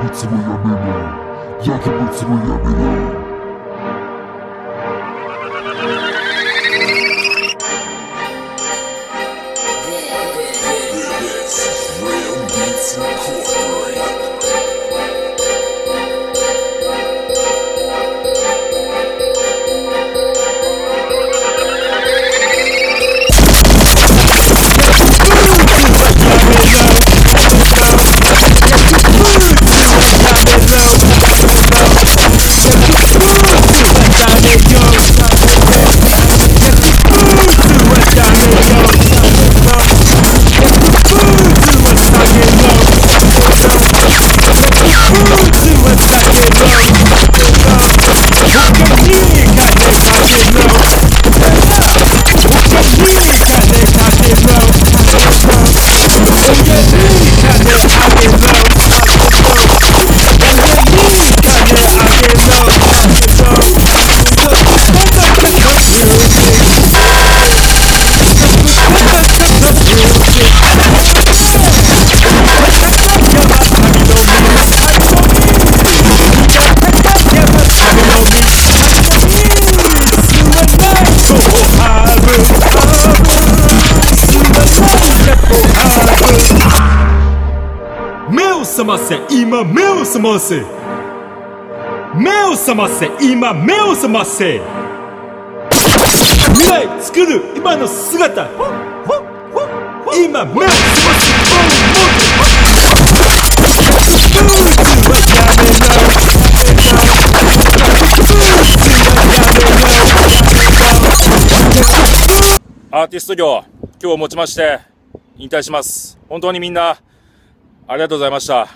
物もやめろ、薬物もやめろ。 目を覚ませ、今目を覚ませ。目を覚ませ、今目を覚ませ。未来作る今の姿。今目を覚ませ。 アーティスト業、今日をもちまして引退します。本当にみんなありがとうございました。